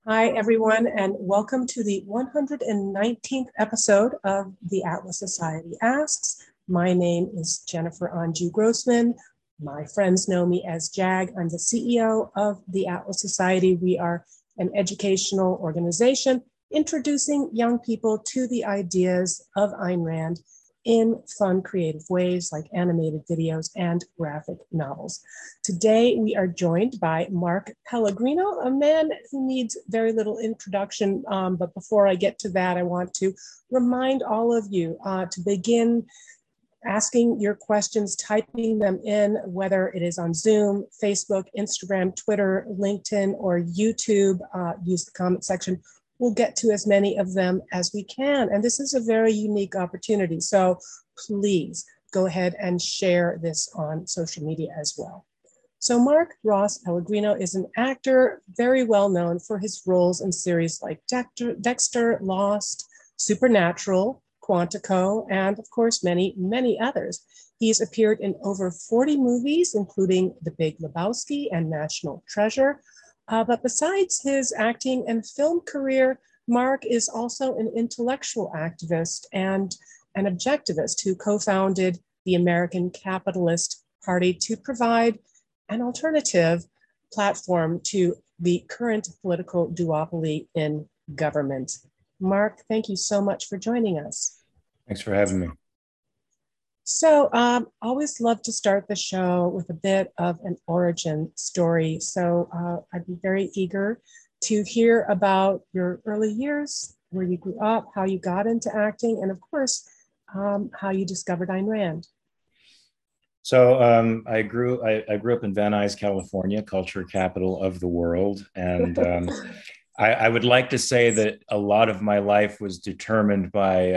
Hi, everyone, and welcome to the 119th episode of the Atlas Society Asks. My name is Jennifer Anju Grossman. My friends know me as JAG. I'm the CEO of the Atlas Society. We are an educational organization introducing young people to the ideas of Ayn Rand in fun, creative ways like animated videos and graphic novels. Today, we are joined by Mark Pellegrino, a man who needs very little introduction. But before I get to that, I want to remind all of you to begin asking your questions, typing them in, whether it is on Zoom, Facebook, Instagram, Twitter, LinkedIn, or YouTube. Use the comment section. We'll get to as many of them as we can. And this is a very unique opportunity. So please go ahead and share this on social media as well. So Mark Ross Pellegrino is an actor very well known for his roles in series like Dexter, Lost, Supernatural, Quantico, and of course, many, many others. He's appeared in over 40 movies, including The Big Lebowski and National Treasure. But besides his acting and film career, Mark is also an intellectual activist and an objectivist who co-founded the American Capitalist Party to provide an alternative platform to the current political duopoly in government. Mark, thank you so much for joining us. Thanks for having me. So, always love to start the show with a bit of an origin story. So, I'd be very eager to hear about your early years, where you grew up, how you got into acting, and of course, how you discovered Ayn Rand. So I grew up in Van Nuys, California, culture capital of the world, and I would like to say that a lot of my life was determined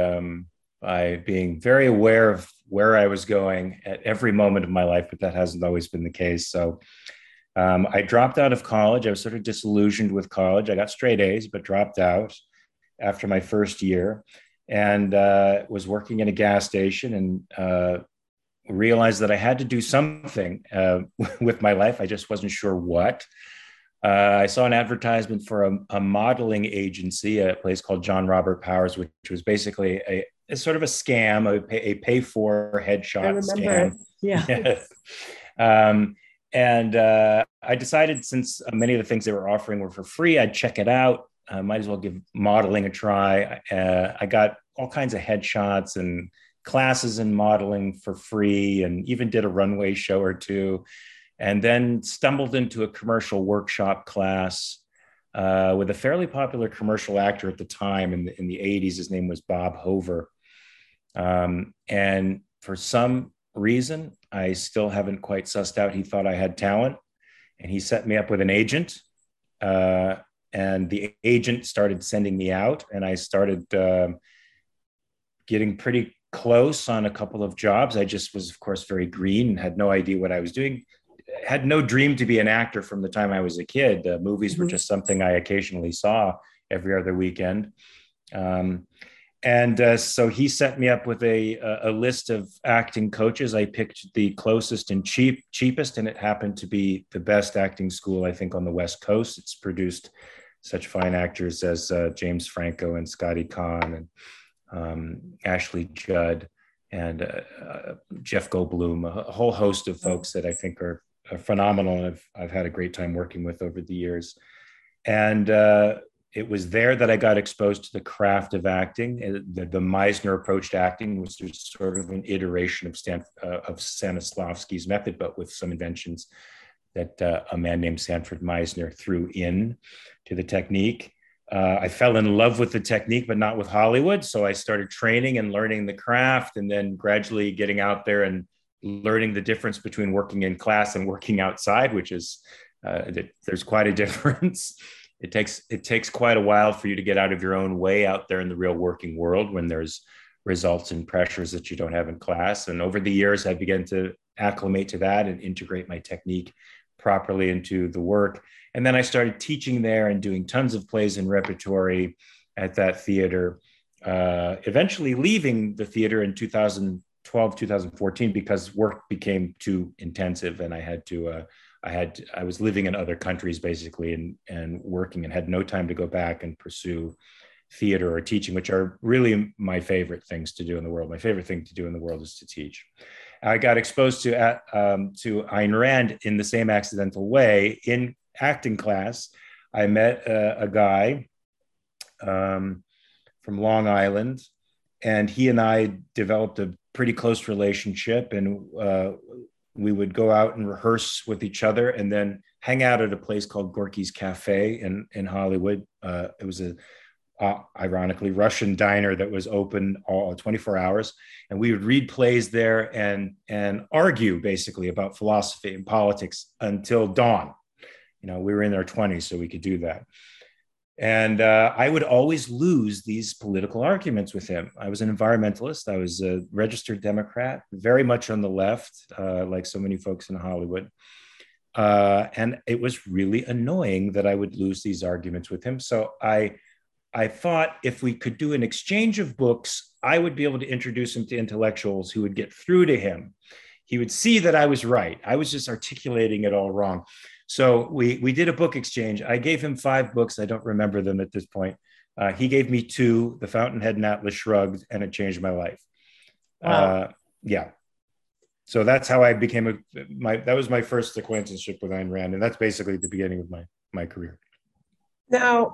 by being very aware of where I was going at every moment of my life, but that hasn't always been the case. So I dropped out of college. I was sort of disillusioned with college. I got straight A's, but dropped out after my first year, and was working in a gas station and realized that I had to do something with my life. I just wasn't sure what. I saw an advertisement for a modeling agency, a place called John Robert Powers, which was basically a sort of a scam, a pay-for headshot scam. Yeah. And I decided, since many of the things they were offering were for free, I'd check it out. I might as well give modeling a try. I got all kinds of headshots and classes in modeling for free, and even did a runway show or two, and then stumbled into a commercial workshop class with a fairly popular commercial actor at the time in the 80s. His name was Bob Hover. And for some reason, I still haven't quite sussed out, he thought I had talent, and he set me up with an agent. And the agent started sending me out, and I started getting pretty close on a couple of jobs. I just was, of course, very green and had no idea what I was doing. Had no dream to be an actor from the time I was a kid. Movies were just something I occasionally saw every other weekend. So he set me up with a list of acting coaches. I picked the closest and cheapest, and it happened to be the best acting school, I think, on the West Coast. It's produced such fine actors as James Franco and Scotty Kahn and Ashley Judd and Jeff Goldblum, a whole host of folks that I think are phenomenal, and I've had a great time working with over the years. And it was there that I got exposed to the craft of acting. The Meisner approach to acting was sort of an iteration of Stanislavski's method, but with some inventions that a man named Sanford Meisner threw in to the technique. I fell in love with the technique, but not with Hollywood. So I started training and learning the craft, and then gradually getting out there and learning the difference between working in class and working outside, which is, there's quite a difference. It takes quite a while for you to get out of your own way out there in the real working world when there's results and pressures that you don't have in class. And over the years, I began to acclimate to that and integrate my technique properly into the work. And then I started teaching there and doing tons of plays and repertory at that theater, eventually leaving the theater in 2012, 2014, because work became too intensive and I had to I was living in other countries basically and working, and had no time to go back and pursue theater or teaching, which are really my favorite things to do in the world. My favorite thing to do in the world is to teach. I got exposed to Ayn Rand in the same accidental way. In acting class, I met a guy from Long Island, and he and I developed a pretty close relationship, and we would go out and rehearse with each other and then hang out at a place called Gorky's Cafe in Hollywood. It was a ironically Russian diner that was open all 24 hours, and we would read plays there and argue basically about philosophy and politics until dawn. We were in our 20s, so we could do that. And I would always lose these political arguments with him. I was an environmentalist. I was a registered Democrat, very much on the left, like so many folks in Hollywood. And it was really annoying that I would lose these arguments with him. So I thought if we could do an exchange of books, I would be able to introduce him to intellectuals who would get through to him. He would see that I was right. I was just articulating it all wrong. So we did a book exchange. I gave him 5 books. I don't remember them at this point. He gave me 2, The Fountainhead and Atlas Shrugged, and it changed my life. Wow. Yeah. So that's how I became that was my first acquaintanceship with Ayn Rand. And that's basically the beginning of my career. Now,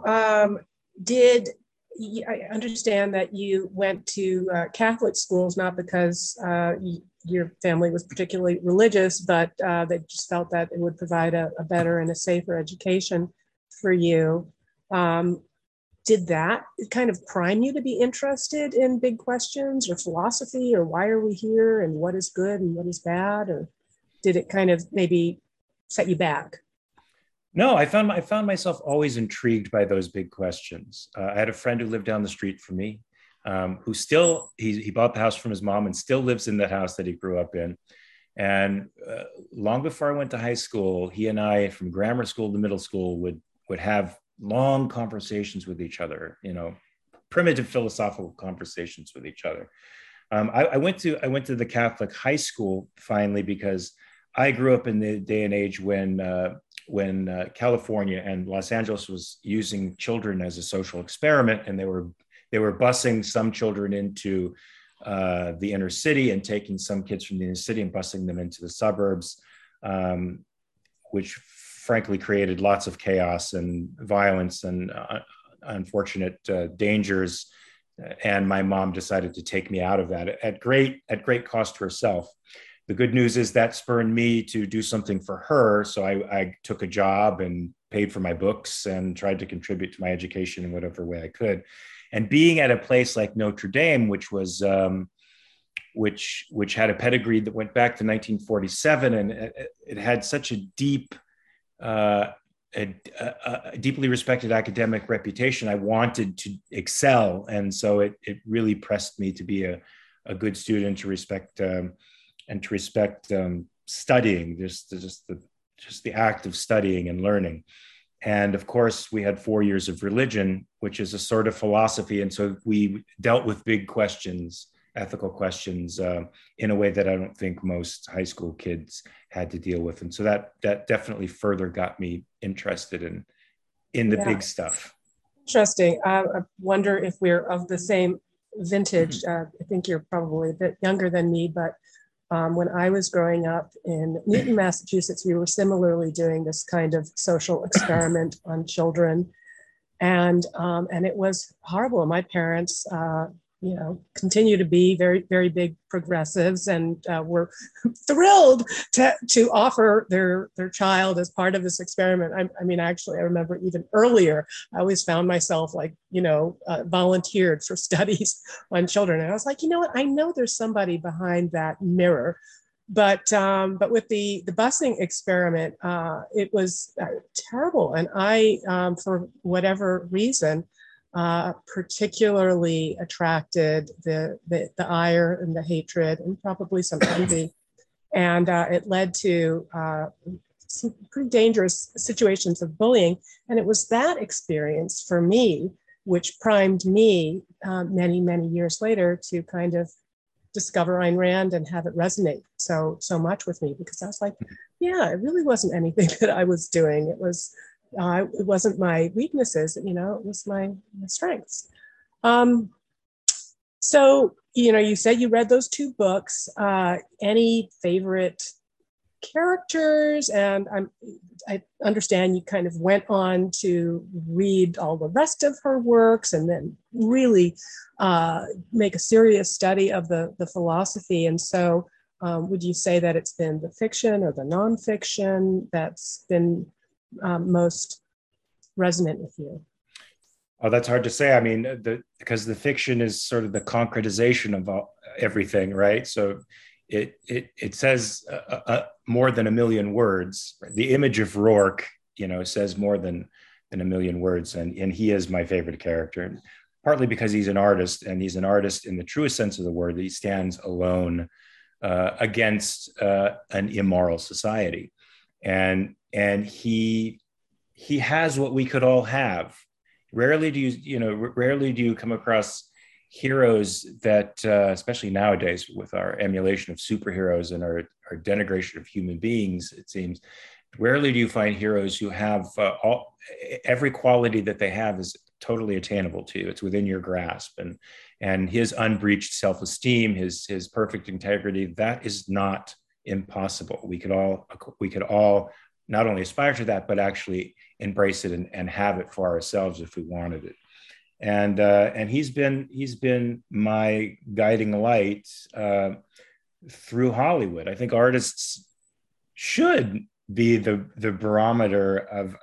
I understand that you went to Catholic schools, not because your family was particularly religious, but they just felt that it would provide a better and a safer education for you. Did that kind of prime you to be interested in big questions or philosophy, or why are we here, and what is good and what is bad? Or did it kind of maybe set you back? No, I found myself always intrigued by those big questions. I had a friend who lived down the street from me, who still, he bought the house from his mom and still lives in the house that he grew up in. And long before I went to high school, he and I, from grammar school to middle school, would have long conversations with each other, primitive philosophical conversations with each other. I went to the Catholic high school finally because I grew up in the day and age when California and Los Angeles was using children as a social experiment, and they were busing some children into the inner city and taking some kids from the inner city and busing them into the suburbs, which frankly created lots of chaos and violence and unfortunate dangers. And my mom decided to take me out of that at great cost to herself. The good news is that spurred me to do something for her. So I took a job and paid for my books and tried to contribute to my education in whatever way I could. And being at a place like Notre Dame, which was which had a pedigree that went back to 1947, and it had such a deeply respected academic reputation, I wanted to excel, and so it really pressed me to be a good student, to respect studying, just the act of studying and learning. And of course, we had 4 years of religion, which is a sort of philosophy. And so we dealt with big questions, ethical questions, in a way that I don't think most high school kids had to deal with. And so that definitely further got me interested in the big stuff. Interesting. I wonder if we're of the same vintage. I think you're probably a bit younger than me, but when I was growing up in Newton, Massachusetts, we were similarly doing this kind of social experiment on children, and it was horrible. My parents, continue to be very, very big progressives, and were thrilled to offer their child as part of this experiment. Actually, I remember even earlier, I always found myself volunteered for studies on children. And I was like, you know what? I know there's somebody behind that mirror. But with the busing experiment, it was terrible. And I, for whatever reason, particularly attracted the ire and the hatred and probably some envy. And it led to some pretty dangerous situations of bullying. And it was that experience for me which primed me many, many years later to kind of discover Ayn Rand and have it resonate so much with me, because I was like, yeah, it really wasn't anything that I was doing. It wasn't my weaknesses, it was my strengths. So, you said you read those two books. Any favorite characters? And I understand you kind of went on to read all the rest of her works and then really make a serious study of the philosophy. And so would you say that it's been the fiction or the nonfiction that's been most resonant with you? Oh, that's hard to say. I mean, because the fiction is sort of the concretization of everything, right? So it says more than a million words. The image of Rourke, says more than a million words, and he is my favorite character, partly because he's an artist, and he's an artist in the truest sense of the word. He stands alone against an immoral society, and he has what we could all have. Rarely do you come across heroes that, especially nowadays with our emulation of superheroes and our denigration of human beings, it seems, rarely do you find heroes who have every quality that they have is totally attainable to you. It's within your grasp, and his unbreached self-esteem, his perfect integrity, that is not impossible. We could all not only aspire to that, but actually embrace it and have it for ourselves if we wanted it. And he's been my guiding light through Hollywood. I think artists should be the barometer of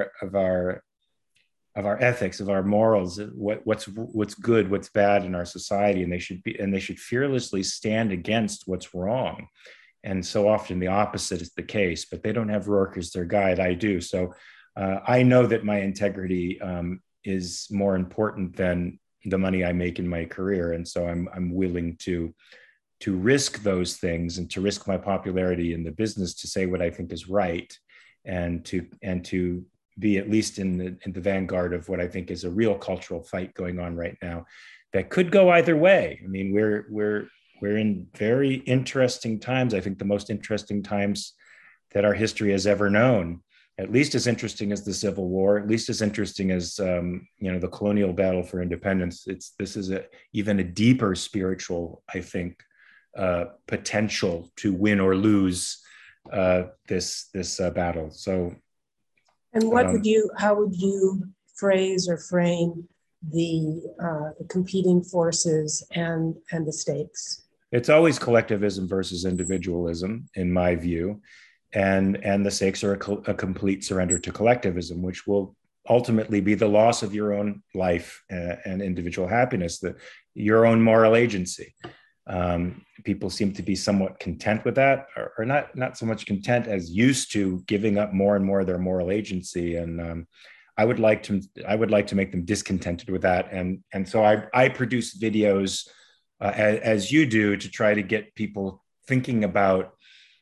our ethics, of our morals, what's good, what's bad in our society, and they should fearlessly stand against what's wrong. And so often the opposite is the case, but they don't have Rourke as their guide. I do. So I know that my integrity is more important than the money I make in my career. And so I'm willing to risk those things and to risk my popularity in the business to say what I think is right, and to be at least in the vanguard of what I think is a real cultural fight going on right now that could go either way. I mean, we're in very interesting times. I think the most interesting times that our history has ever known, at least as interesting as the Civil War, at least as interesting as the colonial battle for independence. This is even a deeper spiritual, I think, potential to win or lose this battle. So, and how would you phrase or frame the competing forces and the stakes? It's always collectivism versus individualism, in my view. And the stakes are a complete surrender to collectivism, which will ultimately be the loss of your own life and individual happiness, your own moral agency. People seem to be somewhat content with that, or not so much content as used to giving up more and more of their moral agency. And I would like to make them discontented with that. And so I produce videos as you do to try to get people thinking about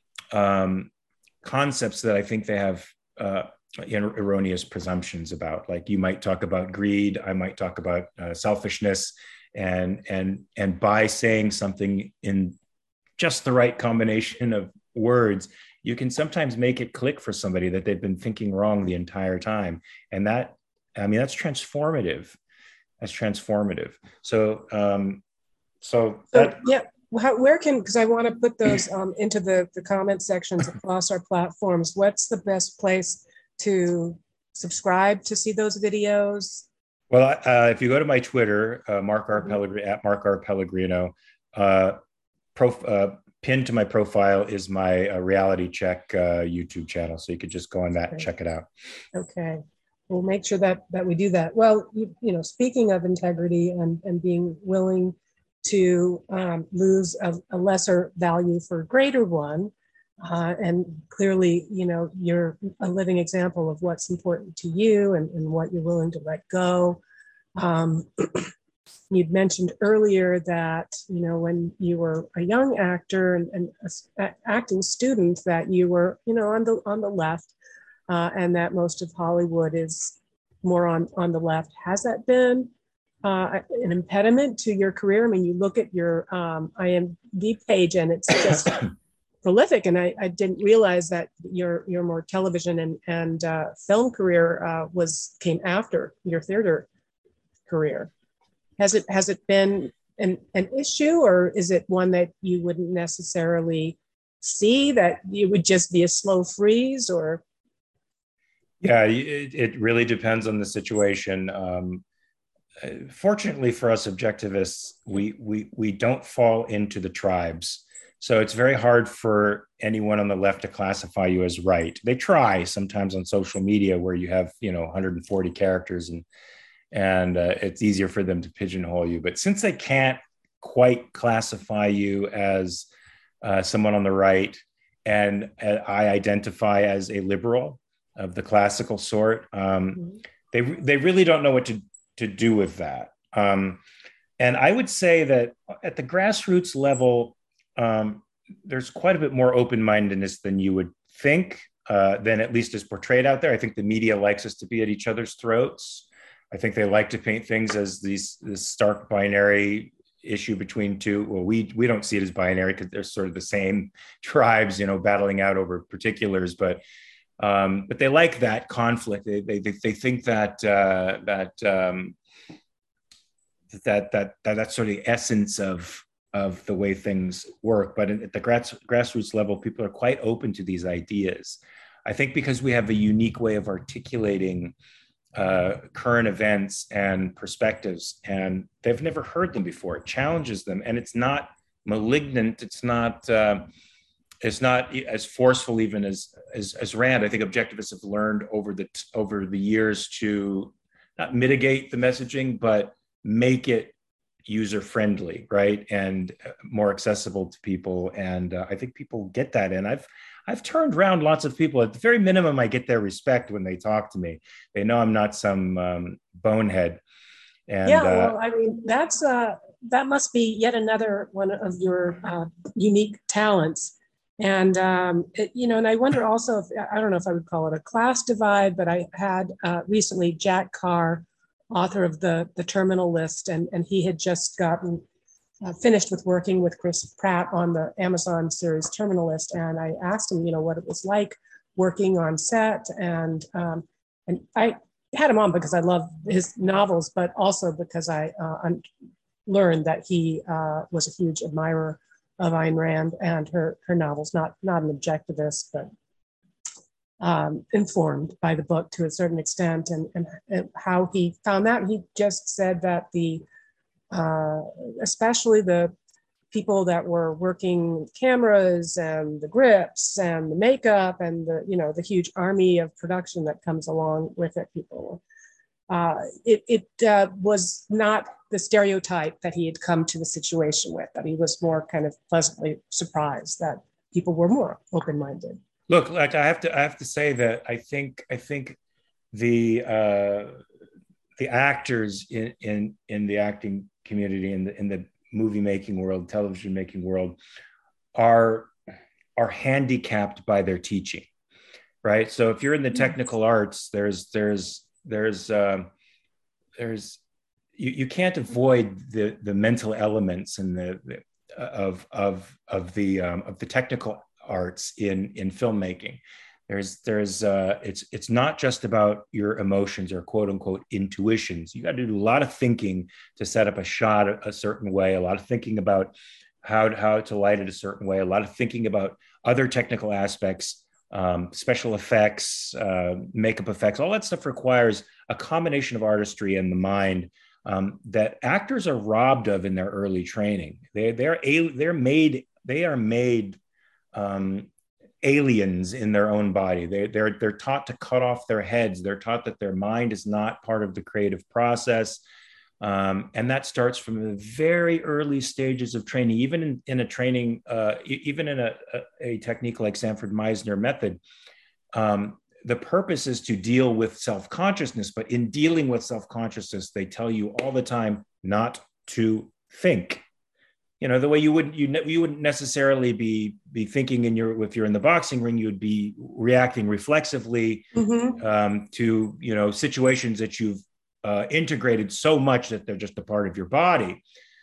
concepts that I think they have erroneous presumptions about. Like, you might talk about greed, I might talk about selfishness, and by saying something in just the right combination of words, you can sometimes make it click for somebody that they've been thinking wrong the entire time. And that's transformative. That's transformative. Yeah. Because I want to put those into the comment sections across our platforms. What's the best place to subscribe to see those videos? Well, if you go to my Twitter, Mark R. Pellegrino, at Mark R. Pellegrino, pinned to my profile is my Reality Check YouTube channel. So you could just go on that and check it out. Okay. We'll make sure that we do that. Well, speaking of integrity and being willing to lose a lesser value for a greater one, and clearly, you're a living example of what's important to you and what you're willing to let go. You'd mentioned earlier that, when you were a young actor and an acting student, that you were, on the left, and that most of Hollywood is more on the left. Has that been an impediment to your career? I mean, you look at your IMDb page and it's just prolific. And I didn't realize that your more television and film career came after your theater career. Has it been an issue, or is it one that you wouldn't necessarily see, that it would just be a slow freeze? Or yeah, it really depends on the situation. Fortunately for us objectivists, we don't fall into the tribes. So it's very hard for anyone on the left to classify you as right. They try sometimes on social media where you have 140 characters and it's easier for them to pigeonhole you. But since they can't quite classify you as someone on the right, and I identify as a liberal of the classical sort, they really don't know what to do with that. And I would say that at the grassroots level, there's quite a bit more open-mindedness than you would think, than at least is portrayed out there. I think the media likes us to be at each other's throats. I think they like to paint things as this stark binary issue between two. Well, we don't see it as binary because they're sort of the same tribes, battling out over particulars, but they like that conflict. They think that that's sort of the essence of the way things work. But at the grassroots level, people are quite open to these ideas. I think because we have a unique way of articulating current events and perspectives, and they've never heard them before. It challenges them, and it's not malignant. It's not as forceful even as Rand. I think objectivists have learned over the years to not mitigate the messaging, but make it user friendly, right, and more accessible to people. And I think people get that. And I've turned around lots of people. At the very minimum, I get their respect when they talk to me. They know I'm not some bonehead. And yeah, well, I mean, that must be yet another one of your unique talents. And and I wonder also if, I don't know if I would call it a class divide, but I had recently Jack Carr, author of the Terminal List, and he had just gotten finished with working with Chris Pratt on the Amazon series Terminal List, and I asked him, what it was like working on set, and I had him on because I love his novels, but also because I learned that he was a huge admirer of Ayn Rand and her novels, not an objectivist, but informed by the book to a certain extent, and how he found that. He just said that especially the people that were working cameras and the grips and the makeup and the huge army of production that comes along with it, it was not the stereotype that he had come to the situation with, that he was more kind of pleasantly surprised that people were more open-minded. Look, like I have to say that I think the actors in the acting community, in the movie making world, television making world, are handicapped by their teaching, right? So if you're in the technical arts, you can't avoid the mental elements and of the technical arts in filmmaking. It's not just about your emotions or quote unquote intuitions. You got to do a lot of thinking to set up a shot a certain way, a lot of thinking about how to light it a certain way, a lot of thinking about other technical aspects, special effects, makeup effects. All that stuff requires a combination of artistry and the mind that actors are robbed of in their early training. They are made aliens in their own body. They're taught to cut off their heads. They're taught that their mind is not part of the creative process. And that starts from the very early stages of training, even in a training, even in a technique like Sanford Meisner method. The purpose is to deal with self-consciousness, but in dealing with self-consciousness, they tell you all the time not to think. The way you wouldn't necessarily be thinking if you're in the boxing ring, you'd be reacting reflexively to situations that you've integrated so much that they're just a part of your body.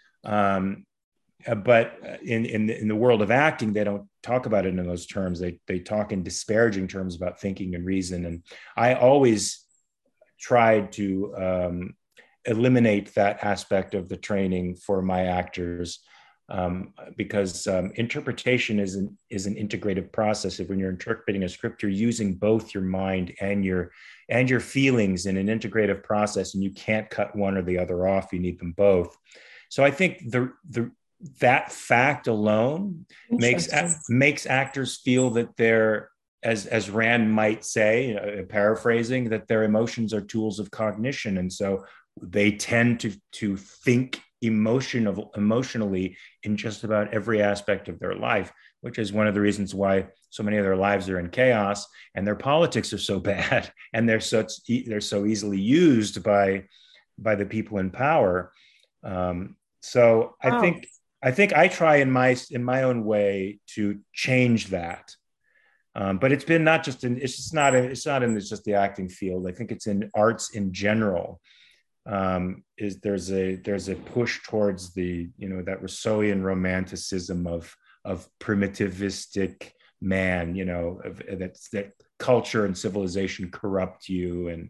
But in the world of acting, they don't talk about it in those terms. They talk in disparaging terms about thinking and reason. And I always tried to eliminate that aspect of the training for my actors, because interpretation is an integrative process. If when you're interpreting a script, you're using both your mind and your feelings in an integrative process, and you can't cut one or the other off. You need them both. So I think that fact alone makes actors feel that they're, as Rand might say, paraphrasing, that their emotions are tools of cognition, and so they tend to think emotionally in just about every aspect of their life, which is one of the reasons why so many of their lives are in chaos and their politics are so bad, and they're so easily used by the people in power. So I think I try in my own way to change that. But it's been not just in just the acting field. I think it's in arts in general. There's a push towards the, that Rousseauian romanticism of primitivistic man, that culture and civilization corrupt you, and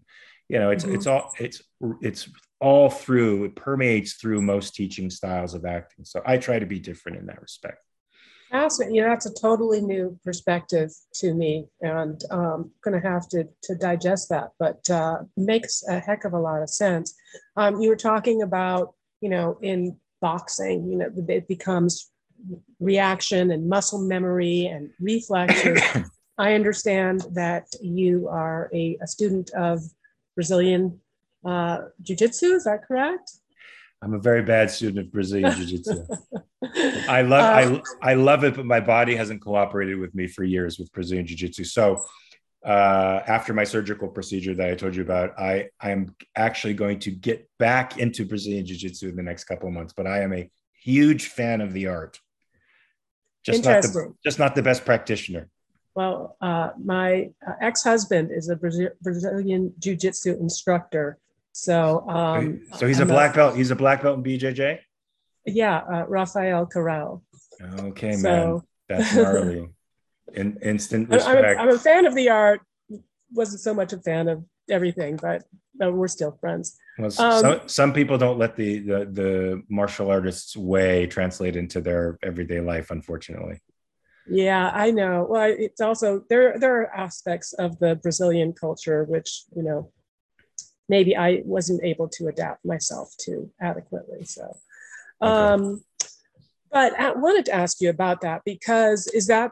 it's all through, it permeates through most teaching styles of acting. So I try to be different in that respect. Fascinating. That's a totally new perspective to me, and I'm going to have to digest that, but makes a heck of a lot of sense. You were talking about, in boxing, it becomes reaction and muscle memory and reflexes. I understand that you are a student of Brazilian Jiu-Jitsu. Is that correct? I'm a very bad student of Brazilian Jiu-Jitsu. I love it, but my body hasn't cooperated with me for years with Brazilian Jiu-Jitsu. So after my surgical procedure that I told you about, I am actually going to get back into Brazilian Jiu-Jitsu in the next couple of months. But I am a huge fan of the art. Just not the best practitioner. Well, my ex-husband is a Brazilian Jiu-Jitsu instructor. So he's a black belt. He's a black belt in BJJ. Yeah, Rafael Corral. Okay, man, that's gnarly. Instant respect. I'm a fan of the art. Wasn't so much a fan of everything, but we're still friends. Well, some people don't let the martial artist's way translate into their everyday life, unfortunately. Yeah, I know. Well, it's also there are aspects of the Brazilian culture which maybe I wasn't able to adapt myself to adequately. So, okay. But I wanted to ask you about that, because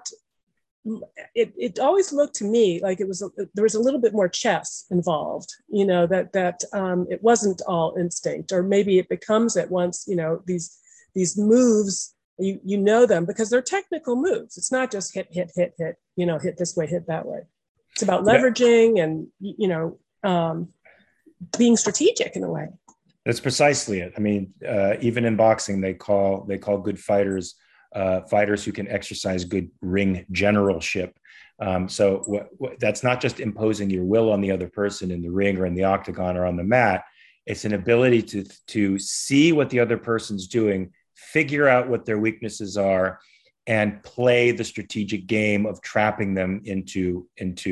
it always looked to me like there was a little bit more chess involved, that it wasn't all instinct, or maybe it becomes at once, these moves, you know them because they're technical moves. It's not just hit, hit this way, hit that way. It's about leveraging and, being strategic in a way. That's precisely it. I mean, even in boxing, they call good fighters fighters who can exercise good ring generalship. So that's not just imposing your will on the other person in the ring or in the octagon or on the mat. It's an ability to see what the other person's doing, figure out what their weaknesses are, and play the strategic game of trapping them into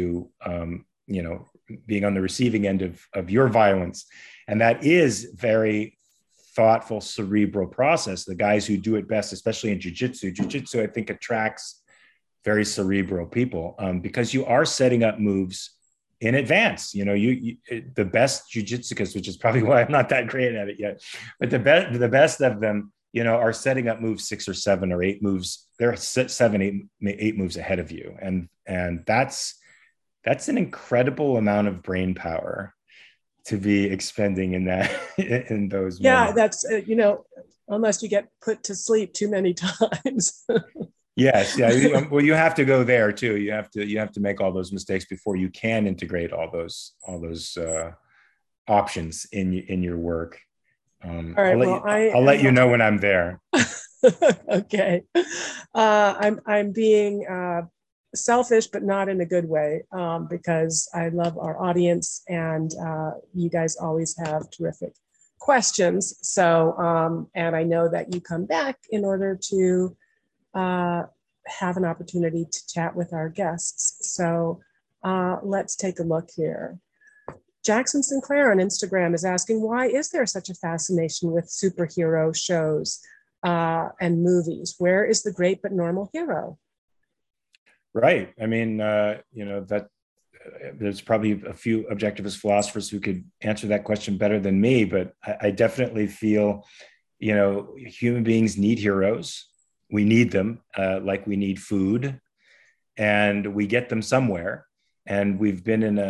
being on the receiving end of your violence. And that is very thoughtful, cerebral process. The guys who do it best, especially in jiu-jitsu, I think attracts very cerebral people, because you are setting up moves in advance. The best jiu-jitsuists, which is probably why I'm not that great at it yet, but the best of them, are setting up moves 6 or 7 or 8 moves. They're 7, 8 moves ahead of you. And that's an incredible amount of brain power to be expending in those moments. Yeah, that's unless you get put to sleep too many times. Yes, yeah. Well, you have to go there too. You have to make all those mistakes before you can integrate all those options in your work. All right, I'll let you know when I'm there. Okay. I'm being selfish, but not in a good way, because I love our audience, and you guys always have terrific questions. So, and I know that you come back in order to have an opportunity to chat with our guests. So let's take a look here. Jackson Sinclair on Instagram is asking, why is there such a fascination with superhero shows and movies? Where is the great but normal hero? Right. I mean, that there's probably a few objectivist philosophers who could answer that question better than me, but I definitely feel, human beings need heroes. We need them like we need food, and we get them somewhere. And we've been in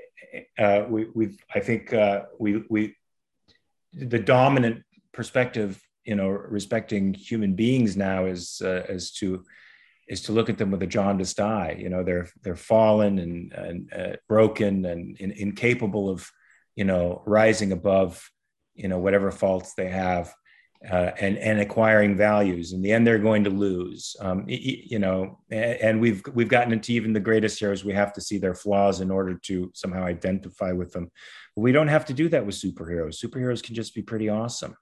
the dominant perspective, respecting human beings now is to look at them with a jaundiced eye. They're fallen and broken and incapable of, rising above, whatever faults they have, and acquiring values. In the end, they're going to lose. And we've gotten into even the greatest heroes. We have to see their flaws in order to somehow identify with them. But we don't have to do that with superheroes. Superheroes can just be pretty awesome.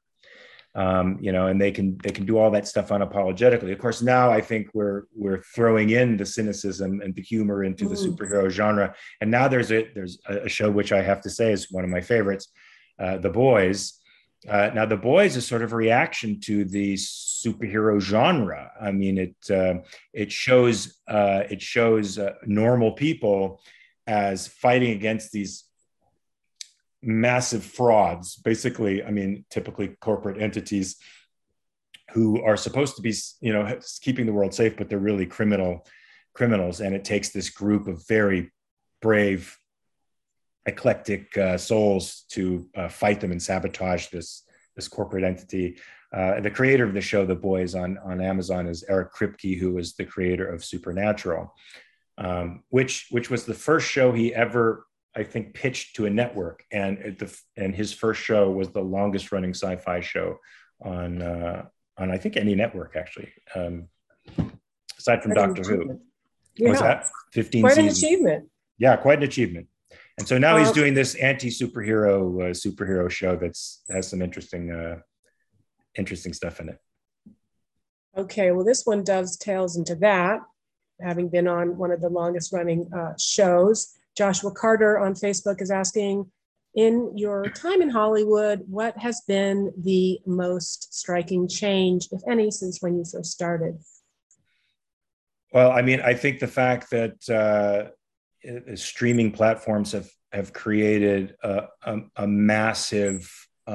And they can do all that stuff unapologetically. Of course, now I think we're throwing in the cynicism and the humor into the superhero genre. And now there's a show which I have to say is one of my favorites, The Boys. Now, The Boys is sort of a reaction to the superhero genre. I mean, it shows normal people as fighting against these massive frauds, basically. I mean, typically corporate entities who are supposed to be, keeping the world safe, but they're really criminals. And it takes this group of very brave, eclectic souls to fight them and sabotage this corporate entity. The creator of the show, The Boys, on Amazon, is Eric Kripke, who was the creator of Supernatural, which was the first show he ever, I think, pitched to a network, and his first show was the longest running sci-fi show on I think any network, actually, aside from Doctor Who. Yeah. Was that 15 quite seasons? An achievement. Yeah, quite an achievement. And so now he's doing this anti-superhero show that's has some interesting stuff in it. Okay, well, this one dovetails into that, having been on one of the longest running shows. Joshua Carter on Facebook is asking, in your time in Hollywood, what has been the most striking change, if any, since when you first started? Well, I mean, I think the fact that streaming platforms have created a massive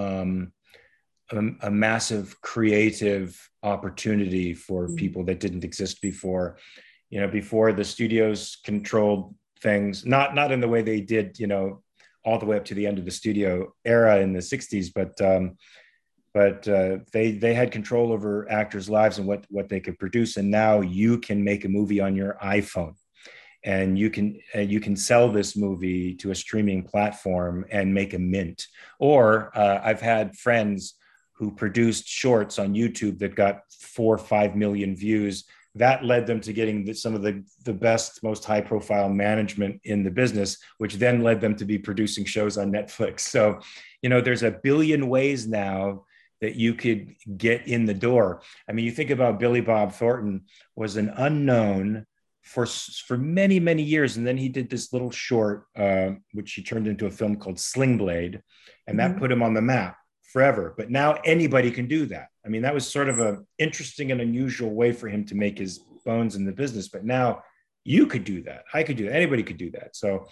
creative opportunity for people that didn't exist before. Before, the studios controlled things, not in the way they did, all the way up to the end of the studio era in the 60s, but they had control over actors' lives and what they could produce. And now you can make a movie on your iPhone, and you can sell this movie to a streaming platform and make a mint. Or I've had friends who produced shorts on YouTube that got 4 or 5 million views. That led them to getting some of the best, most high profile management in the business, which then led them to be producing shows on Netflix. So, there's a billion ways now that you could get in the door. I mean, you think about Billy Bob Thornton was an unknown for many, many years. And then he did this little short, which he turned into a film called Sling Blade. And that put him on the map forever. But now anybody can do that. I mean, that was sort of an interesting and unusual way for him to make his bones in the business. But now you could do that. I could do that. Anybody could do that. So,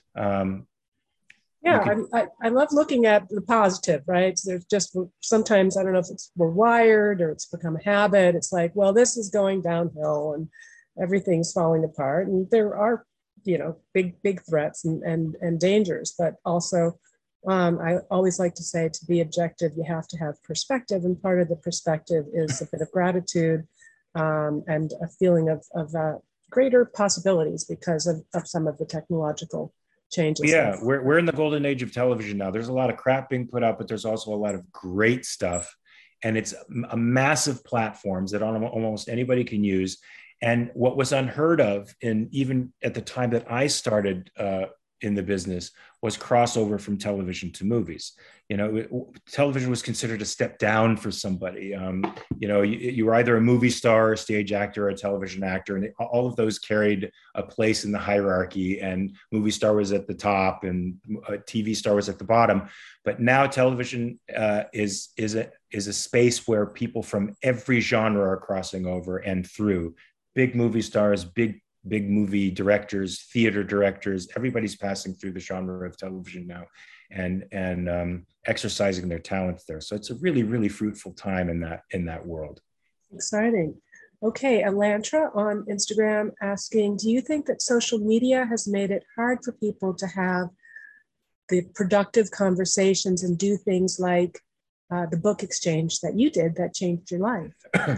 I love looking at the positive, right? So there's just sometimes, I don't know if we're wired or it's become a habit. It's like, well, this is going downhill and everything's falling apart. And there are, big threats and dangers, but also, I always like to say, to be objective, you have to have perspective. And part of the perspective is a bit of gratitude and a feeling of greater possibilities because of some of the technological changes. Yeah, we're in the golden age of television now. There's a lot of crap being put out, but there's also a lot of great stuff. And it's a massive platforms that almost anybody can use. And what was unheard of, and even at the time that I started in the business, was crossover from television to movies. Television was considered a step down for somebody. You were either a movie star, a stage actor, or a television actor, and all of those carried a place in the hierarchy. And movie star was at the top, and a TV star was at the bottom. But now television is a space where people from every genre are crossing over and through. Big movie stars, big movie directors, theater directors, everybody's passing through the genre of television now and exercising their talents there. So it's a really, really fruitful time in that world. Exciting. Okay, Elantra on Instagram asking, do you think that social media has made it hard for people to have the productive conversations and do things like the book exchange that you did that changed your life?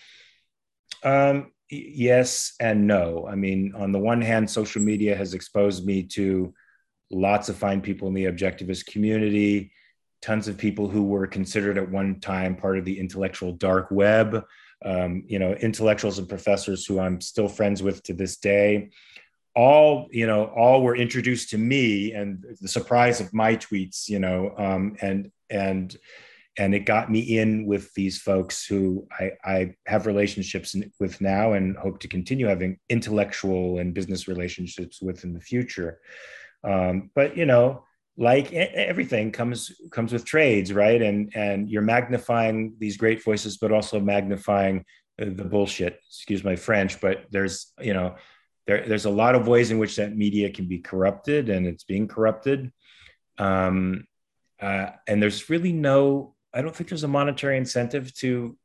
Yes and no. I mean, on the one hand, social media has exposed me to lots of fine people in the objectivist community, tons of people who were considered at one time part of the intellectual dark web, intellectuals and professors who I'm still friends with to this day. All were introduced to me and the surprise of my tweets, and it got me in with these folks who I have relationships with now and hope to continue having intellectual and business relationships with in the future. But like everything comes with trades, right? And you're magnifying these great voices, but also magnifying the bullshit. Excuse my French, but there's a lot of ways in which that media can be corrupted, and it's being corrupted. And there's really I don't think there's a monetary incentive to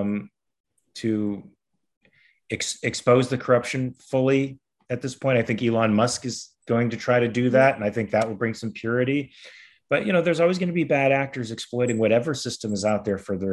expose the corruption fully at this point. I think Elon Musk is going to try to do that, and I think that will bring some purity. But there's always going to be bad actors exploiting whatever system is out there for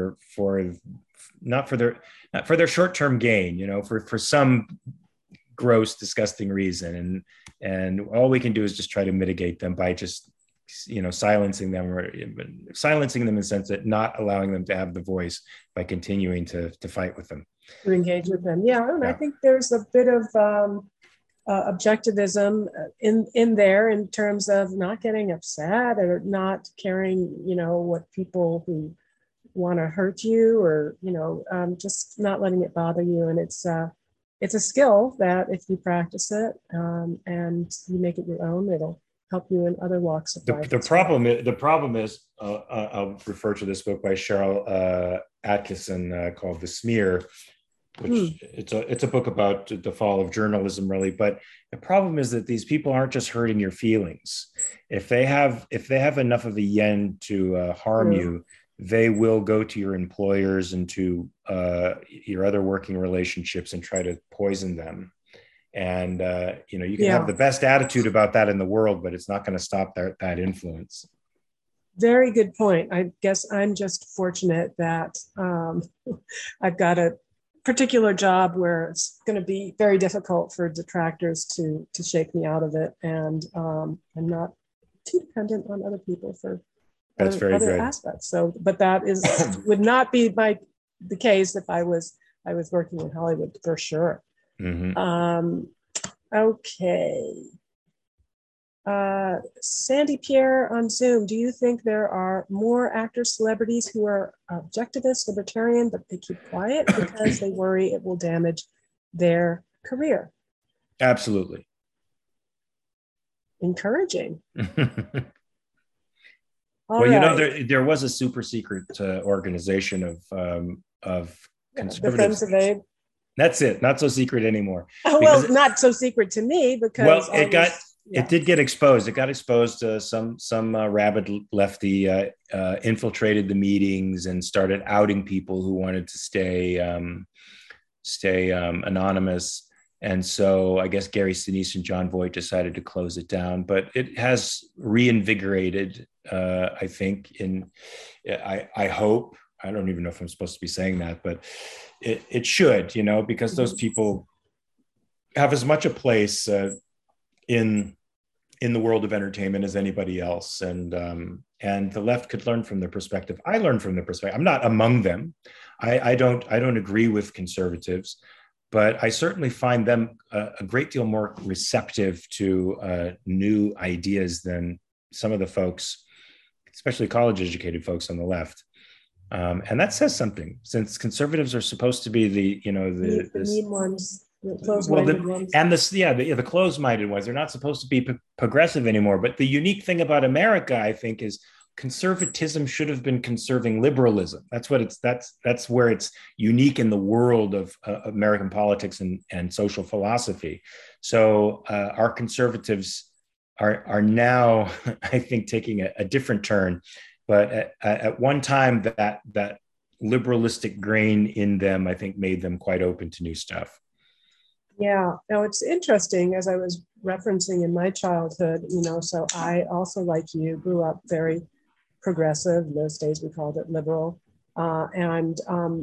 their short-term gain. For some gross, disgusting reason, and all we can do is just try to mitigate them by just silencing them in the sense that not allowing them to have the voice by continuing to fight with them, to engage with them. I think there's a bit of objectivism in there in terms of not getting upset or not caring what people who want to hurt you or just not letting it bother you. And it's a skill that if you practice it and you make it your own, it'll help you in other walks of life. The problem is I'll refer to this book by Cheryl Atkinson called The Smear, which it's a book about the fall of journalism, really. But the problem is that these people aren't just hurting your feelings. If they have enough of a yen to harm you, they will go to your employers and to your other working relationships and try to poison them. And you can have the best attitude about that in the world, but it's not going to stop that influence. Very good point. I guess I'm just fortunate that I've got a particular job where it's going to be very difficult for detractors to shake me out of it, and I'm not too dependent on other people for other aspects. So, but that would not be the case if I was working in Hollywood for sure. Mm-hmm. Okay. Sandy Pierre on Zoom, do you think there are more actors, celebrities who are objectivist, libertarian, but they keep quiet because they worry it will damage their career? Absolutely. Encouraging. Well, right. There was a super secret organization of conservatives. The Friends of Abe. That's it. Not so secret anymore. Well, not so secret to me because it did get exposed. It got exposed. Some rabid lefty infiltrated the meetings and started outing people who wanted to stay anonymous. And so I guess Gary Sinise and John Voight decided to close it down. But it has reinvigorated. I think I hope. I don't even know if I'm supposed to be saying that, but it should, because those people have as much a place in the world of entertainment as anybody else, and the left could learn from their perspective. I learned from their perspective. I'm not among them. I don't agree with conservatives, but I certainly find them a great deal more receptive to new ideas than some of the folks, especially college-educated folks on the left. And that says something, since conservatives are supposed to be the mean ones, the closed-minded ones, and the closed-minded ones. They're not supposed to be progressive anymore. But the unique thing about America, I think, is conservatism should have been conserving liberalism. That's where it's unique in the world of American politics and social philosophy. So our conservatives are now, I think, taking a different turn. But at one time, that liberalistic grain in them, I think, made them quite open to new stuff. Yeah, now it's interesting, as I was referencing in my childhood, so I also, like you, grew up very progressive. In those days, we called it liberal. And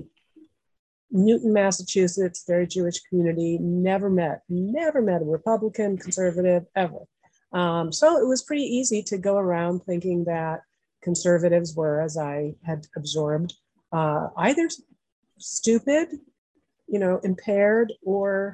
Newton, Massachusetts, very Jewish community, never met a Republican, conservative, ever. So it was pretty easy to go around thinking that conservatives were, as I had absorbed, either stupid, impaired, or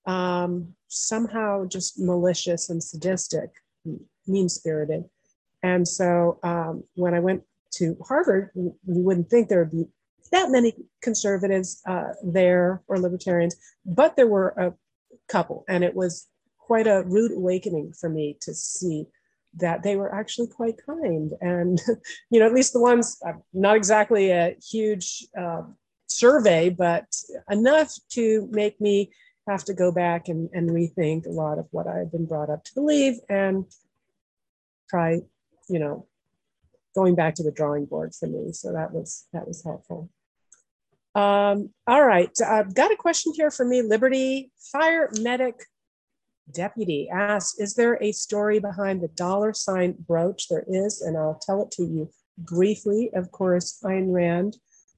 somehow just malicious and sadistic, mean-spirited. And so when I went to Harvard, you wouldn't think there would be that many conservatives there, or libertarians, but there were a couple. And it was quite a rude awakening for me to see that they were actually quite kind. And, at least the ones, not exactly a huge survey, but enough to make me have to go back and rethink a lot of what I had been brought up to believe, and try, going back to the drawing board for me. So that was helpful. All right, I've got a question here for me. Liberty Fire Medic Deputy asks, is there a story behind the $ brooch? There is, and I'll tell it to you briefly. Of course, Ayn Rand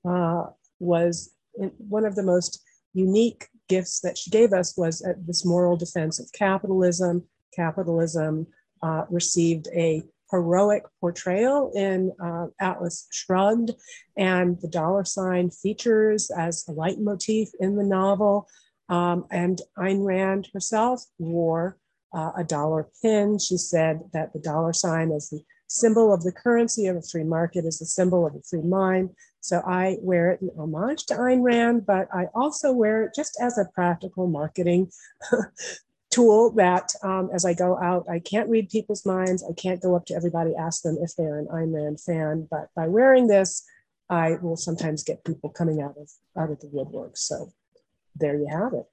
was one of the most unique gifts that she gave us, was this moral defense of capitalism. Capitalism received a heroic portrayal in Atlas Shrugged, and the $ features as a leitmotif in the novel. And Ayn Rand herself wore a dollar pin. She said that the $ is the symbol of the currency of a free market, is the symbol of a free mind. So I wear it in homage to Ayn Rand, but I also wear it just as a practical marketing tool that as I go out, I can't read people's minds. I can't go up to everybody, ask them if they're an Ayn Rand fan, but by wearing this, I will sometimes get people coming out of the woodwork. So there you have it.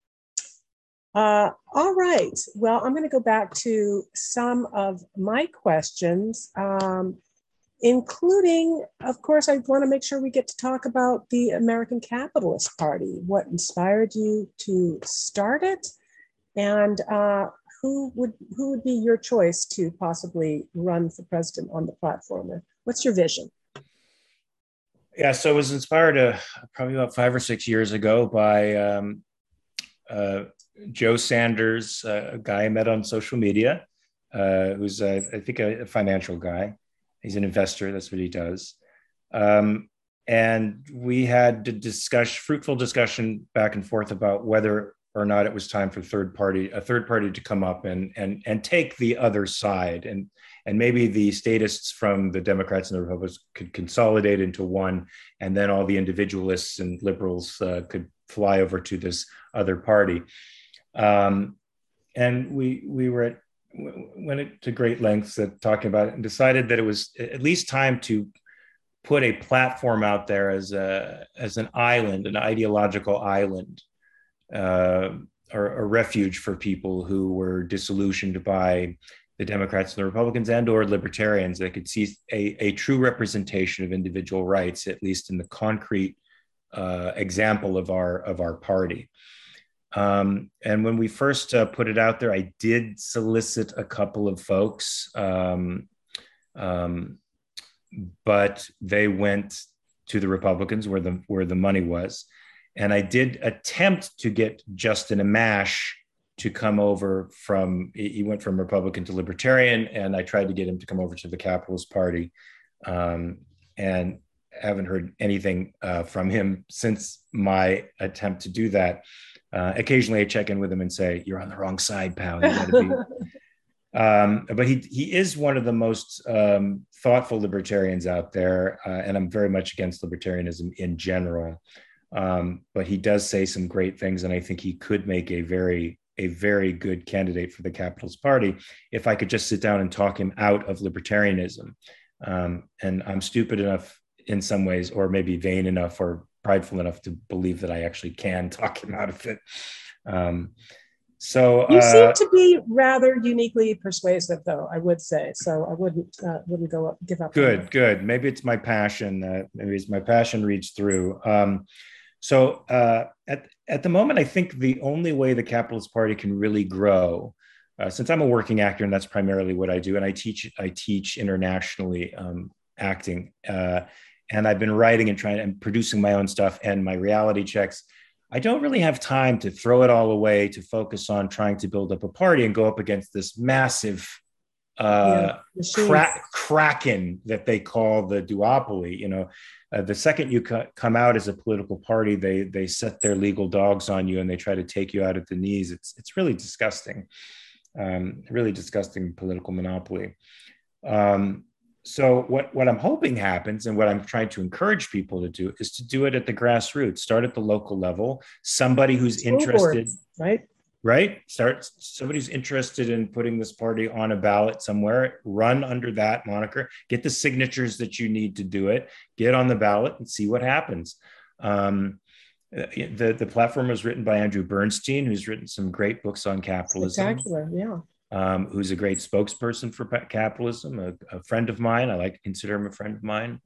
All right. Well, I'm going to go back to some of my questions, including, of course, I want to make sure we get to talk about the American Capitalist Party. What inspired you to start it? And who would be your choice to possibly run for president on the platform? What's your vision? Yeah, so I was inspired probably about 5 or 6 years ago by Joe Sanders, a guy I met on social media, who's, I think, a financial guy. He's an investor. That's what he does. And we had a fruitful discussion back and forth about whether or not it was time for a third party to come up and take the other side, and maybe the statists from the Democrats and the Republicans could consolidate into one, and then all the individualists and liberals could fly over to this other party. And we went to great lengths at talking about it, and decided that it was at least time to put a platform out there as an island, an ideological island, or a refuge for people who were disillusioned by the Democrats and the Republicans and or libertarians that could see a true representation of individual rights, at least in the concrete example of our party. And when we first put it out there, I did solicit a couple of folks, but they went to the Republicans where the money was. And I did attempt to get Justin Amash to come over he went from Republican to Libertarian, and I tried to get him to come over to the Capitalist Party, and haven't heard anything from him since my attempt to do that. Occasionally I check in with him and say, "You're on the wrong side, pal. You got to be." But he is one of the most thoughtful libertarians out there, and I'm very much against libertarianism in general. But he does say some great things, and I think he could make a very good candidate for the Capitalist Party if I could just sit down and talk him out of libertarianism. And I'm stupid enough in some ways, or maybe vain enough or prideful enough to believe that I actually can talk him out of it. So you seem to be rather uniquely persuasive, though, I would say. So I wouldn't give up. Good. Maybe it's my passion. Maybe it's my passion reads through. So at the moment, I think the only way the Capitalist Party can really grow, since I'm a working actor and that's primarily what I do, and I teach internationally acting, and I've been writing and producing my own stuff and my reality checks. I don't really have time to throw it all away to focus on trying to build up a party and go up against this massive kraken that they call the duopoly. The second you come out as a political party, they set their legal dogs on you and they try to take you out at the knees. It's really disgusting, really disgusting political monopoly. So what I'm hoping happens, and what I'm trying to encourage people to do, is to do it at the grassroots. Start at the local level. Somebody who's interested, right? Somebody who's interested in putting this party on a ballot somewhere. Run under that moniker. Get the signatures that you need to do it. Get on the ballot and see what happens. The platform was written by Andrew Bernstein, who's written some great books on capitalism. Spectacular, yeah. Who's a great spokesperson for capitalism, a friend of mine. I like to consider him a friend of mine.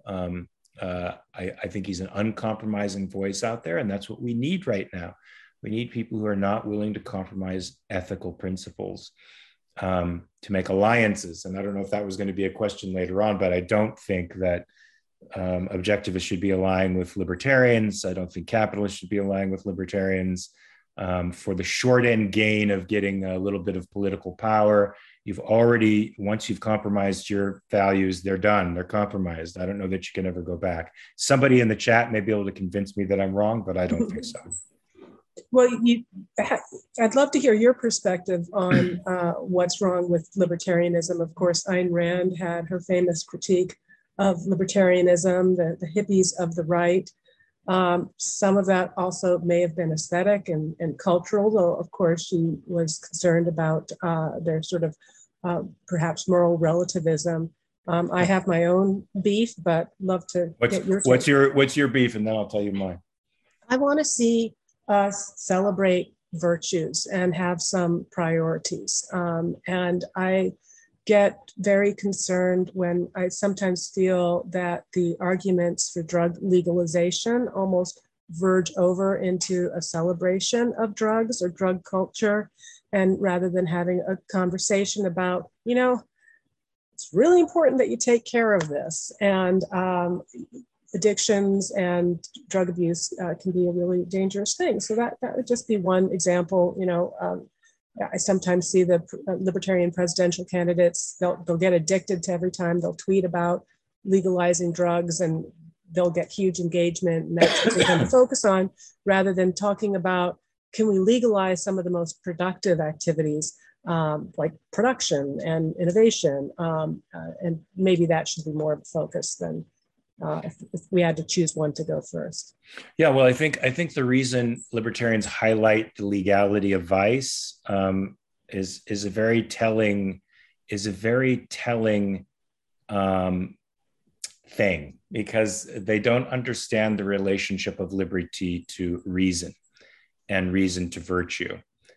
I think he's an uncompromising voice out there, and that's what we need right now. We need people who are not willing to compromise ethical principles to make alliances. And I don't know if that was going to be a question later on, but I don't think that objectivists should be allying with libertarians. I don't think capitalists should be allying with libertarians. For the short end gain of getting a little bit of political power. Once you've compromised your values, they're done. They're compromised. I don't know that you can ever go back. Somebody in the chat may be able to convince me that I'm wrong, but I don't think so. Well, I'd love to hear your perspective on what's wrong with libertarianism. Of course, Ayn Rand had her famous critique of libertarianism, the hippies of the right. Some of that also may have been aesthetic and cultural, though, of course, she was concerned about their sort of perhaps moral relativism. I have my own beef, but love to get your take. What's your beef? And then I'll tell you mine. I want to see us celebrate virtues and have some priorities. And I get very concerned when I sometimes feel that the arguments for drug legalization almost verge over into a celebration of drugs or drug culture. And rather than having a conversation about, it's really important that you take care of this. And addictions and drug abuse can be a really dangerous thing. So that would just be one example. I sometimes see the libertarian presidential candidates, they'll get addicted to every time they'll tweet about legalizing drugs, and they'll get huge engagement, and that's what they're going to focus on, rather than talking about, can we legalize some of the most productive activities like production and innovation, and maybe that should be more of a focus than if we had to choose one to go first. Yeah, well, I think the reason libertarians highlight the legality of vice is a very telling thing, because they don't understand the relationship of liberty to reason and reason to virtue.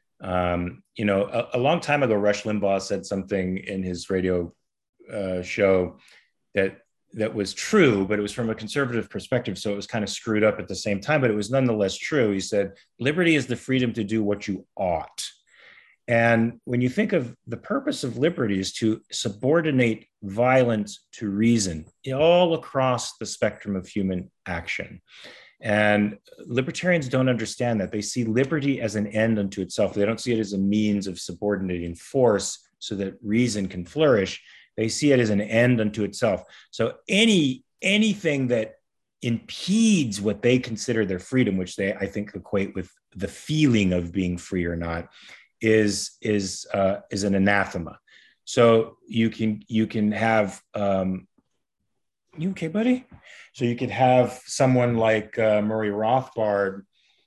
A long time ago, Rush Limbaugh said something in his radio show that was true, but it was from a conservative perspective, so it was kind of screwed up at the same time, but it was nonetheless true. He said, liberty is the freedom to do what you ought. And when you think of the purpose of liberty is to subordinate violence to reason all across the spectrum of human action. And libertarians don't understand that. They see liberty as an end unto itself. They don't see it as a means of subordinating force so that reason can flourish. They see it as an end unto itself. So anything that impedes what they consider their freedom, which they, I think, equate with the feeling of being free or not is an anathema. So you can have you okay, buddy? So you could have someone like Murray Rothbard,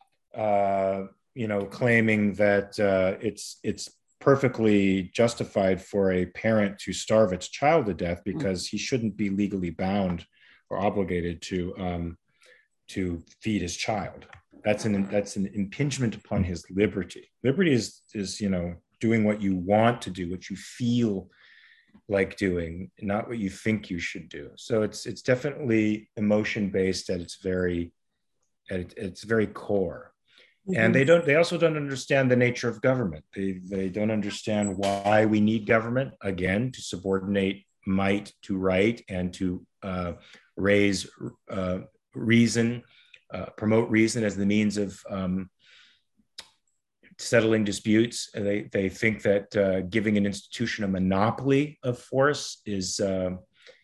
claiming that it's perfectly justified for a parent to starve its child to death because he shouldn't be legally bound or obligated to feed his child. That's an impingement upon his liberty. Liberty is doing what you want to do, what you feel like doing, not what you think you should do. So it's definitely emotion based at its very core. And they also don't understand the nature of government. They don't understand why we need government, again, to subordinate might to right and to raise reason, promote reason as the means of settling disputes. They think that giving an institution a monopoly of force is the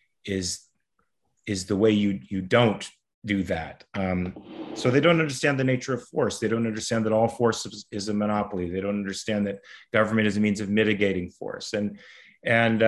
way you don't do that. So they don't understand the nature of force. They don't understand that all force is a monopoly. They don't understand that government is a means of mitigating force. And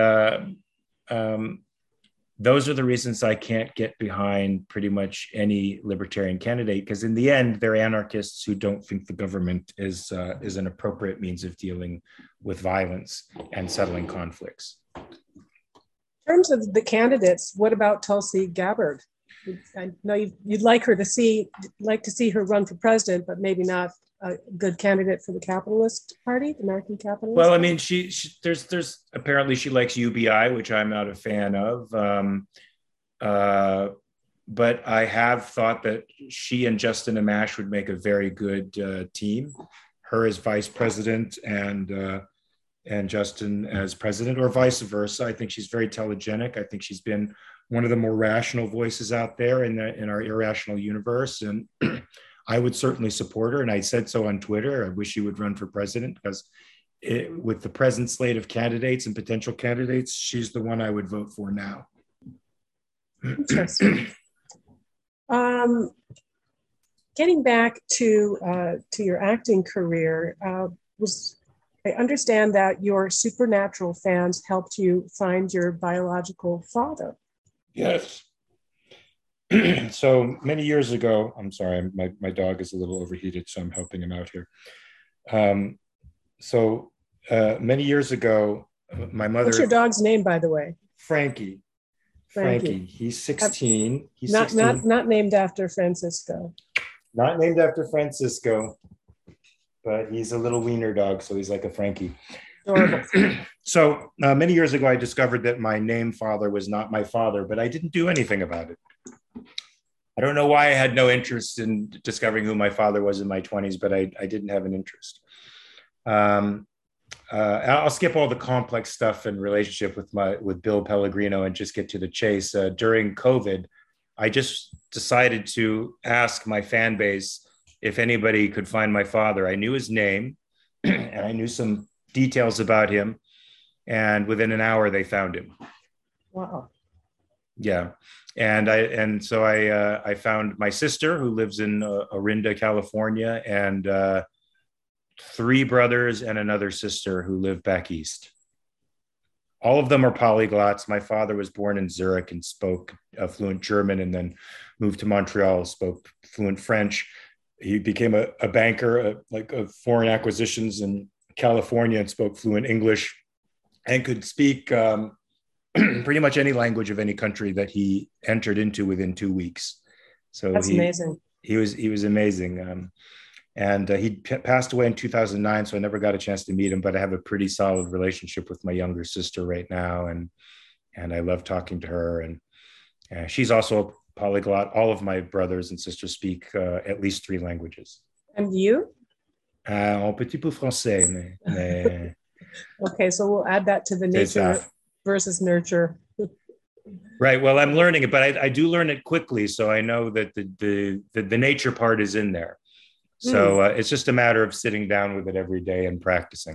those are the reasons I can't get behind pretty much any libertarian candidate, because in the end, they're anarchists who don't think the government is an appropriate means of dealing with violence and settling conflicts. In terms of the candidates, what about Tulsi Gabbard? I know you'd like to see her run for president, but maybe not a good candidate for the Capitalist Party, the American Capitalist Well, I Party? mean, there's apparently she likes UBI, which I'm not a fan of. But I have thought that she and Justin Amash would make a very good team. Her as vice president and Justin as president, or vice versa. I think she's very telegenic. I think she's been one of the more rational voices out there in our irrational universe. And I would certainly support her. And I said so on Twitter. I wish she would run for president because with the present slate of candidates and potential candidates, she's the one I would vote for now. Interesting. Getting back to your acting career, I understand that your Supernatural fans helped you find your biological father. Yes. So many years ago, I'm sorry, my dog is a little overheated, so I'm helping him out here. Many years ago, my mother... What's your dog's name, by the way? Frankie. He's 16. He's not 16. Not named after Francisco. Not named after Francisco, but he's a little wiener dog, so he's like a Frankie. Adorable. So many years ago, I discovered that my name father was not my father, but I didn't do anything about it. I don't know why I had no interest in discovering who my father was in my 20s, but I didn't have an interest. I'll skip all the complex stuff in relationship with Bill Pellegrino and just get to the chase. During COVID, I just decided to ask my fan base if anybody could find my father. I knew his name and I knew some details about him. And within an hour, they found him. Wow. Yeah. And so I found my sister, who lives in Orinda, California, and 3 brothers and another sister who live back east. All of them are polyglots. My father was born in Zurich and spoke fluent German, and then moved to Montreal, spoke fluent French. He became a banker, of foreign acquisitions in California, and spoke fluent English, and could speak pretty much any language of any country that he entered into within 2 weeks. So that's amazing. He was amazing. And he passed away in 2009, so I never got a chance to meet him, but I have a pretty solid relationship with my younger sister right now. And I love talking to her. And she's also a polyglot. All of my brothers and sisters speak at least 3 languages. And you? Un petit peu français. Mais... Okay, so we'll add that to the nature versus nurture. Right. Well, I'm learning it, but I do learn it quickly. So I know that the nature part is in there. So it's just a matter of sitting down with it every day and practicing.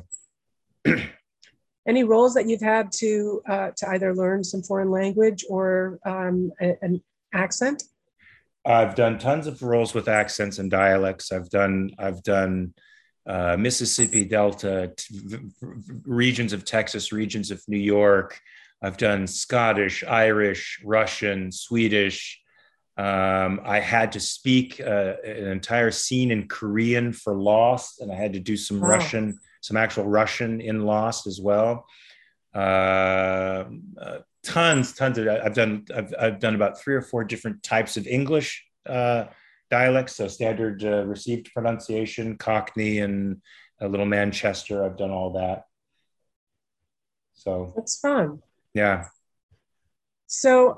Any roles that you've had to either learn some foreign language or an accent? I've done tons of roles with accents and dialects. I've done Mississippi Delta, regions of Texas, regions of New York. I've done Scottish, Irish, Russian, Swedish. I had to speak an entire scene in Korean for Lost, and I had to do Wow. some actual Russian in Lost as well. Uh, tons of. I've done about three or four different types of English dialects, so standard received pronunciation, Cockney, and a little Manchester. I've done all that. So That's fun. yeah. So,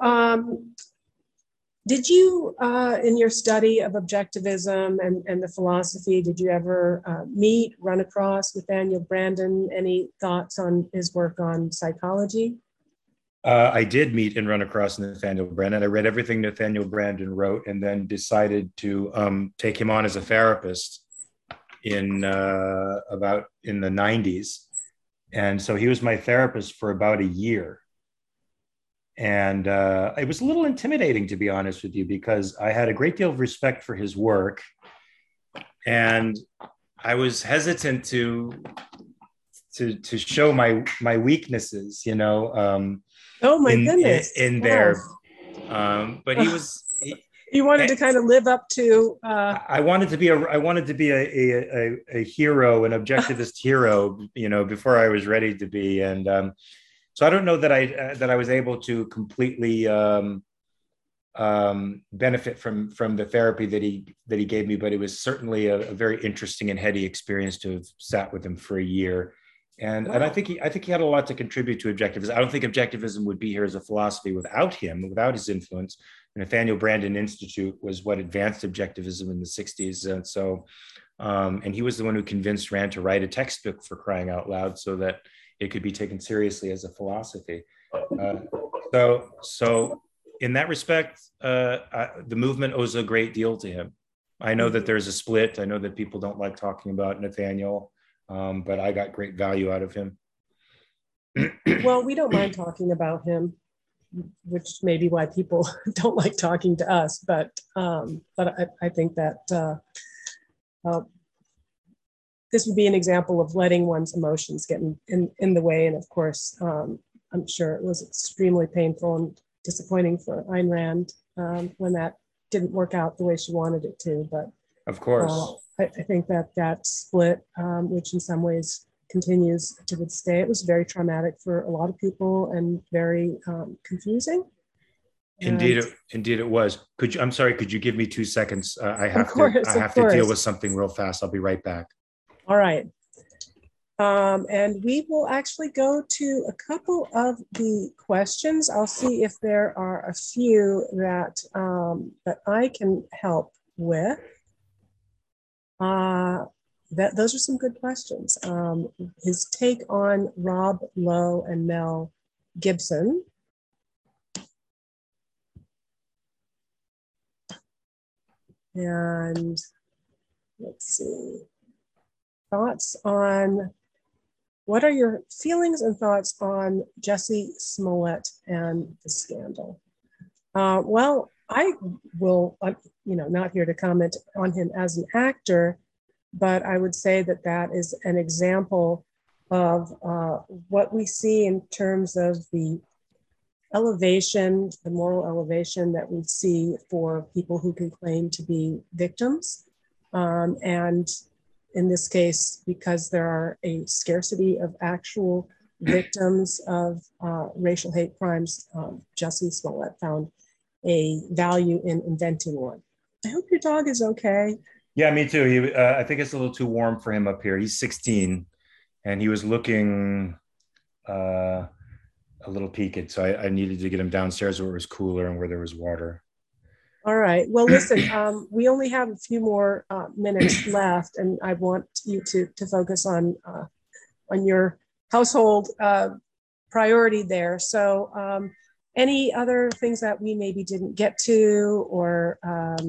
did you, in your study of objectivism and the philosophy, did you ever run across Nathaniel Branden? Any thoughts on his work on psychology? I did meet and run across Nathaniel Branden. I read everything Nathaniel Branden wrote, and then decided to take him on as a therapist in about in the '90s. And so he was my therapist for about a year. And it was a little intimidating, to be honest with you, because I had a great deal of respect for his work, and I was hesitant to show my weaknesses, Oh my goodness. in Wow. there. But he was. You wanted to kind of live up to. I wanted to be a hero, an objectivist hero, before I was ready to be, and so I don't know that I was able to completely benefit from the therapy that he gave me, but it was certainly a very interesting and heady experience to have sat with him for a year. And Wow. I think he had a lot to contribute to objectivism. I don't think objectivism would be here as a philosophy without him, without his influence. The Nathaniel Branden Institute was what advanced objectivism in the '60s, and so and he was the one who convinced Rand to write a textbook, for crying out loud, so that it could be taken seriously as a philosophy. Uh, so in that respect, the movement owes a great deal to him. I know that there's a split. I know that people don't like talking about Nathaniel, but I got great value out of him. Well, we don't mind talking about him, which may be why people don't like talking to us. But I think that uh, this would be an example of letting one's emotions get in the way. And of course, I'm sure it was extremely painful and disappointing for Ayn Rand when that didn't work out the way she wanted it to. But Of course. I think that that split, which in some ways continues to this day, it was very traumatic for a lot of people and very confusing. And Indeed it was. I'm sorry, could you give me 2 seconds? I of have to deal with course. something real fast. I'll be right back. All right. And we will actually go to a couple of the questions. I'll see if there are a few that I can help with. Those are some good questions. His take on Rob Lowe and Mel Gibson. And let's see, thoughts on what are your feelings and thoughts on Jussie Smollett and the scandal? Well, I will, not here to comment on him as an actor, but I would say that that is an example of what we see in terms of the elevation, the moral elevation that we see for people who can claim to be victims. And in this case, because there are a scarcity of actual victims of racial hate crimes, Jussie Smollett found a value in inventing one. I hope your dog is okay. Yeah, me too. I think it's a little too warm for him up here. He's 16, and he was looking a little peaked. So I needed to get him downstairs where it was cooler and where there was water. All right. Well, listen, we only have a few more minutes left, and I want you to focus on your household priority there. So, any other things that we maybe didn't get to, or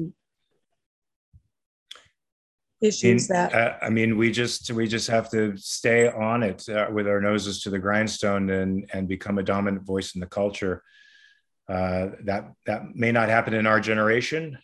issues that? I mean, we just have to stay on it with our noses to the grindstone and become a dominant voice in the culture. That may not happen in our generation,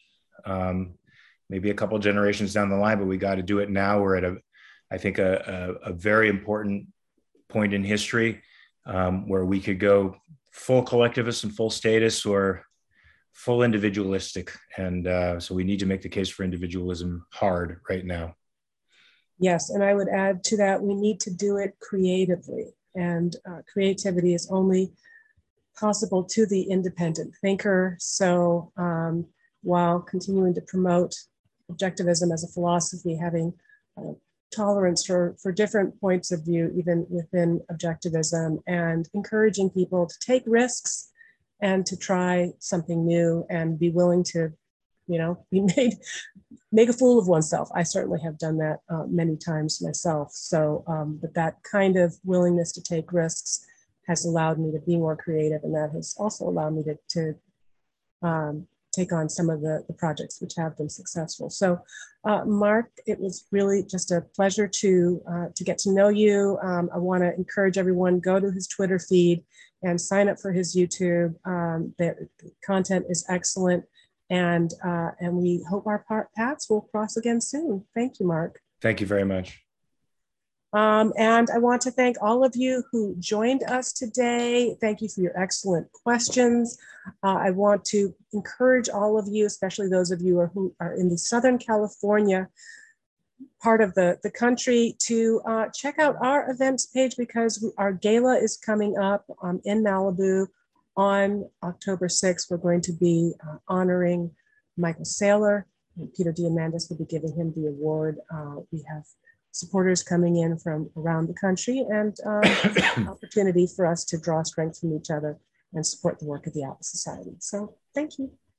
maybe a couple generations down the line, but we got to do it now. We're at I think a very important point in history where we could go full collectivist and full status or full individualistic. And so we need to make the case for individualism hard right now. Yes, and I would add to that, we need to do it creatively. And creativity is only possible to the independent thinker. So while continuing to promote objectivism as a philosophy, having tolerance for different points of view, even within objectivism, and encouraging people to take risks and to try something new and be willing to, make a fool of oneself. I certainly have done that many times myself. So, but that kind of willingness to take risks has allowed me to be more creative, and that has also allowed me to take on some of the projects which have been successful. So, Mark, it was really just a pleasure to get to know you. I want to encourage everyone, go to his Twitter feed and sign up for his YouTube. The content is excellent, and we hope our paths will cross again soon. Thank you, Mark. Thank you very much. And I want to thank all of you who joined us today. Thank you for your excellent questions. I want to encourage all of you, especially those of you who are in the Southern California part of the country, to check out our events page, because our gala is coming up in Malibu on October 6th. We're going to be honoring Michael Saylor, and Peter Diamandis will be giving him the award. We have supporters coming in from around the country, and an opportunity for us to draw strength from each other and support the work of the Atlas Society. So thank you.